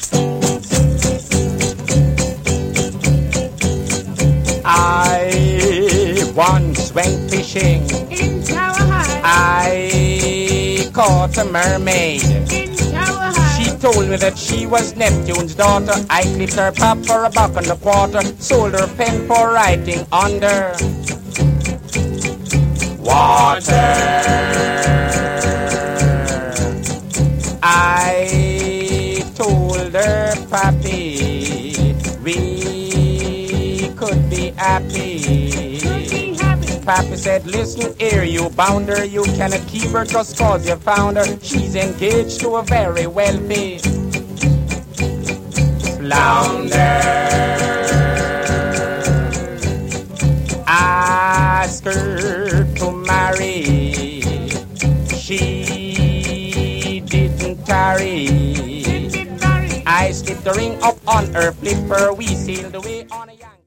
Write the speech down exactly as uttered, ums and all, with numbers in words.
I once went fishing in Tower High. I caught a mermaid In Tower High. She told me that she was Neptune's daughter. I clipped her pop for a buck and a quarter, sold her pen for writing under water. I told her, Papi, we could be happy. Papi said, listen here, you bounder, you cannot keep her just cause you found her. She's engaged to a very wealthy flounder. Ask her to marry, she didn't tarry. I slipped the ring up on her flipper, we sailed away on a young